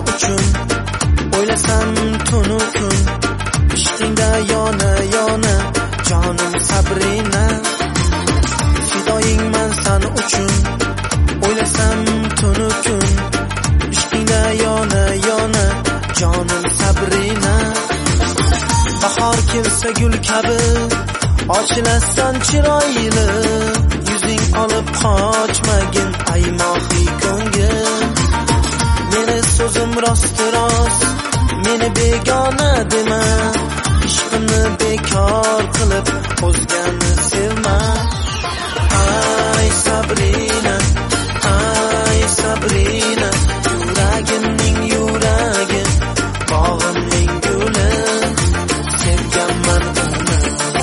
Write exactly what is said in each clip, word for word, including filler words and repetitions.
uchun o'ylasam tunu kun ishqingda yona yona jonim Sabrina fidoyingman san uchun o'ylasam tunu kun ishqingda yona yona jonim Sabrina bahor kelsa gul kabi ochilasan chiroyli yuzing olib qochmagin ay mohiy ko'ngil meni so'zim rost rost meni begona dema ishqimni bekor qilib o'zgani sevma ay Sabrina ay Sabrina yuragimning yuragi bog'imning guli sevganman uni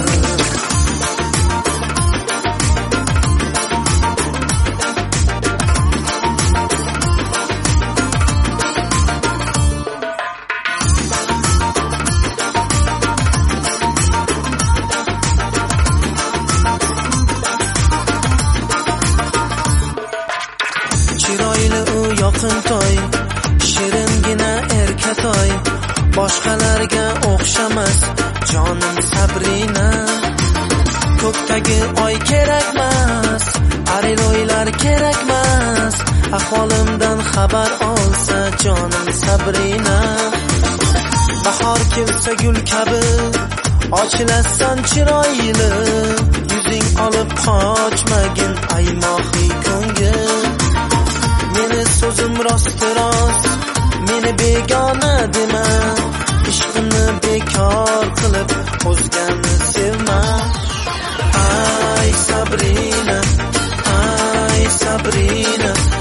chiroyli u yoqimtoy shiringina erkatoy boshqalarga o'xshamas jonim Sabrina ko'kdagi oy kerakmas ariloylar kerakmas ahvolimdan xabar olsa jonim Sabrina bahor kelsa gul kabi ochilasan chiroyli yuzing olib qochmagin ay mohiy ko'ngil meni so'zim rost rost meni begona dema ishqimni bekor qilib o'zgani sevma ay Sabrina ay Sabrina